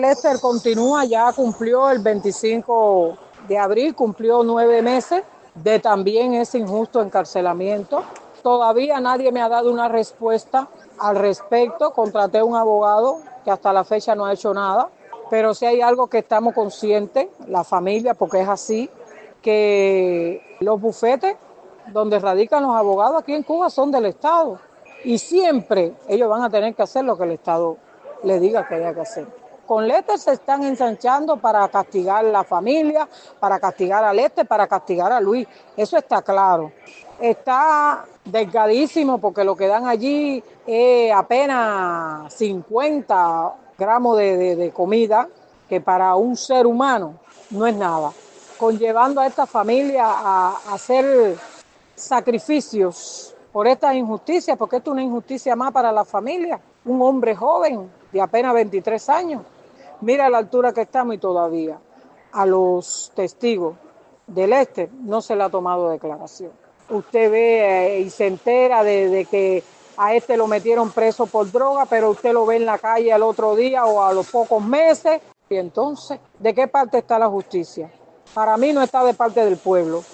Lester continúa, ya cumplió el 25 de abril, cumplió 9 meses de también ese injusto encarcelamiento. Todavía nadie me ha dado una respuesta al respecto. Contraté un abogado que hasta la fecha no ha hecho nada, pero si hay algo que estamos conscientes, la familia, porque es así, que los bufetes donde radican los abogados aquí en Cuba son del Estado y siempre ellos van a tener que hacer lo que el Estado les diga que haya que hacer. Con Lester se están ensanchando para castigar a la familia, para castigar a Lester, para castigar a Luis. Eso está claro. Está delgadísimo porque lo que dan allí es apenas 50 gramos de comida, que para un ser humano no es nada. Conllevando a esta familia a hacer sacrificios por estas injusticias, porque esto es una injusticia más para la familia. Un hombre joven de apenas 23 años. Mira la altura que estamos y todavía a los testigos del no se le ha tomado declaración. Usted ve y se entera de que a lo metieron preso por droga, pero usted lo ve en la calle al otro día o a los pocos meses. Y entonces, ¿de qué parte está la justicia? Para mí no está de parte del pueblo.